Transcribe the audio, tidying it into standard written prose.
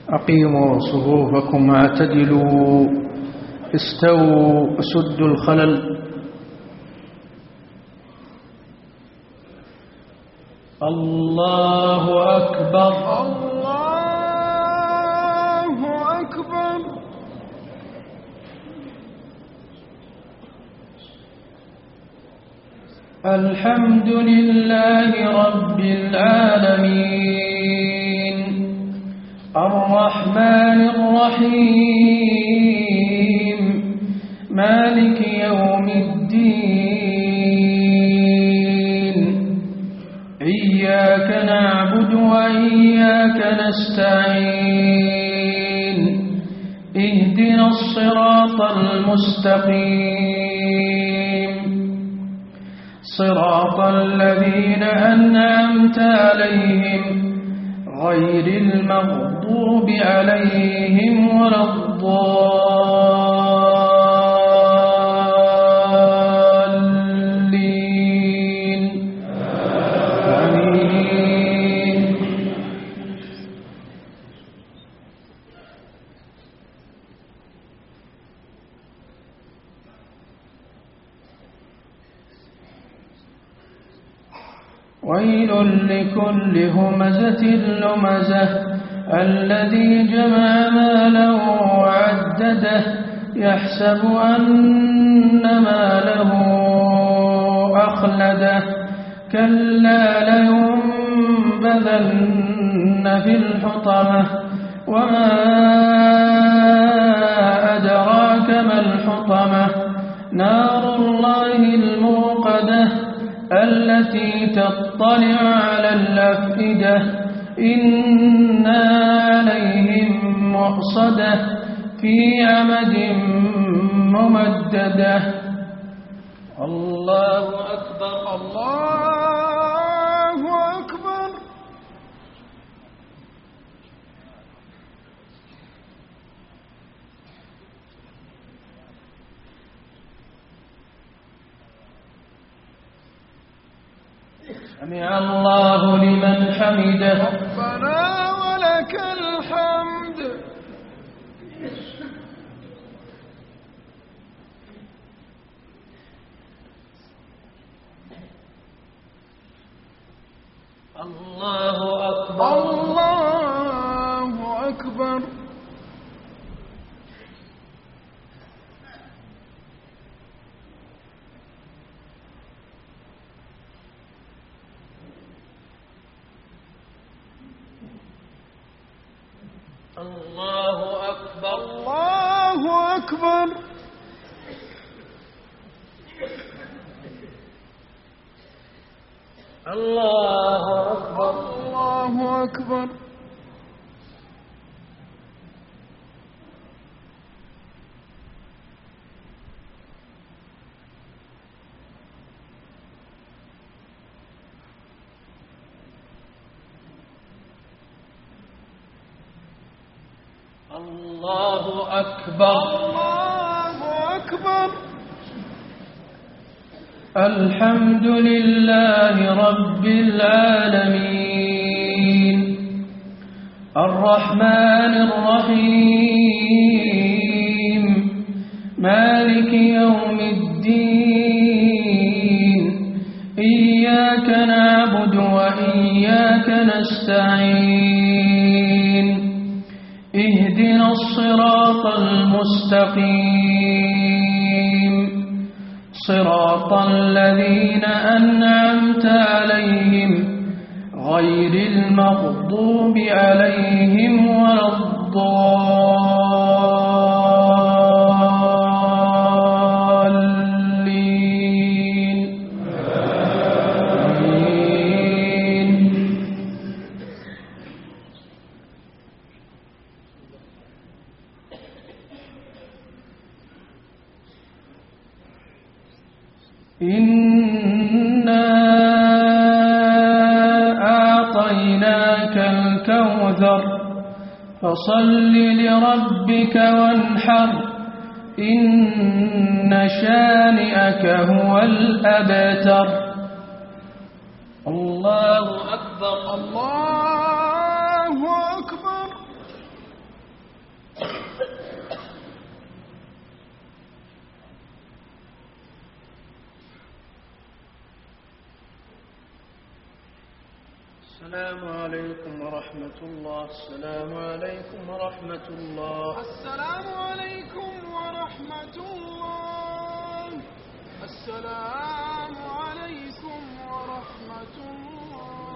أقيموا صفوفكم واعتدلوا استووا سدوا الخلل. الله أكبر الله أكبر. الحمد لله رب العالمين الرحمن الرحيم مالك يوم الدين إياك نعبد وإياك نستعين اهدنا الصراط المستقيم صراط الذين أنعمت عليهم غير المغضوب عليهم ولا الضالين آمين. ويل لكل همزة لمزة الذي جمع ماله وعدده يحسب أن ماله أخلده كلا لينبذن في الحطمة وما أدراك ما الحطمة نار الله الموقدة التي تطلع على الأفئدة إنا عليهم مؤصدة في عمد ممددة. الله أكبر الله أكبر. سمع الله لمن حمده ربنا ولك الحمد. الله أكبر الله أكبر. الله أكبر الله أكبر. الله أكبر الله أكبر. الله أكبر الله أكبر. الحمد لله رب العالمين الرحمن الرحيم مالك يوم الدين إياك نعبد وإياك نستعين اهدنا الصراط المستقيم صراط الذين أنعمت عليهم غير المغضوب عليهم ولا الضالين آمين. إنا أعطيناك الكوثر فصل لربك وانحر إن شانئك هو الأبتر. الله أكبر الله أكبر. السلام عليكم ورحمة الله. السلام عليكم ورحمة الله. السلام عليكم ورحمة الله. السلام عليكم ورحمة الله.